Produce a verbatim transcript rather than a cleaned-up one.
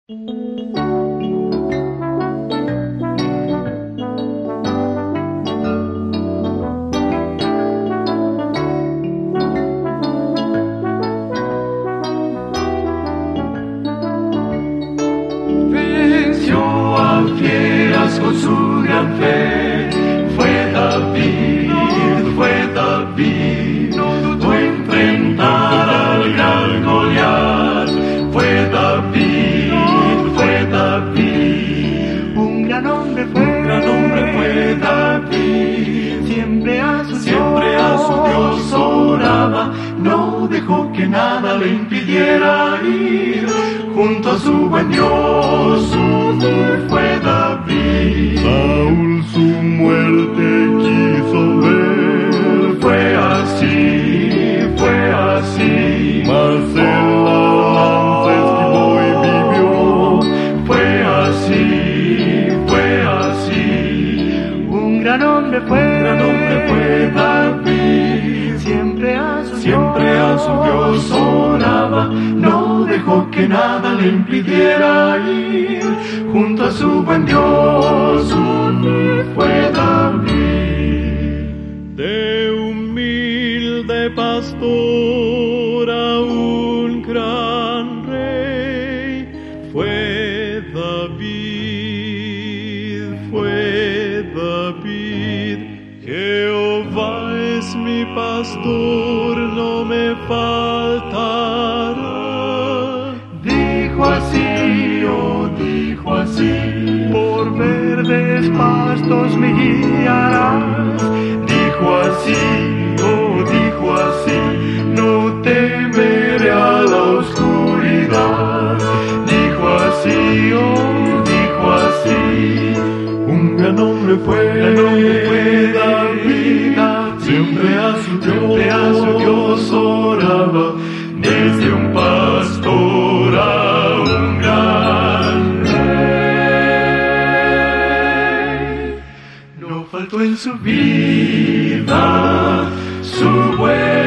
Venció a fieras con su gran fe, fue David, fue David, no dudó enfrentar al gran Goliat, fue David, fue David, Un gran hombre fue, un gran hombre fue David, siempre a su siempre a su Dios oraba, no dejó que nada le impidiera ir, junto a su buen Dios, su Dios fue David. Saúl su muerte quiso ver, Fue así, fue así, mas él la lanza esquivó y vivió. fue así, fue así, Un gran hombre fue, un gran hombre fue David, siempre a su siempre a su Dios oraba, no dejó que nada le impidiera ir, junto a su buen Dios, un fue David. De humilde pastor a un gran rey, fue David, fue David. Jehová es mi pastor, no me faltará. Dijo así, oh, dijo así, por verdes pastos me guiarás. dijo así, oh, dijo así, no temeré a la oscuridad. Dijo así, oh, dijo así, un gran hombre fue, gran hombre fue David, siempre a su Dios, siempre a su Dios oraba, desde un pastor a un gran rey. No faltó en su vida su buen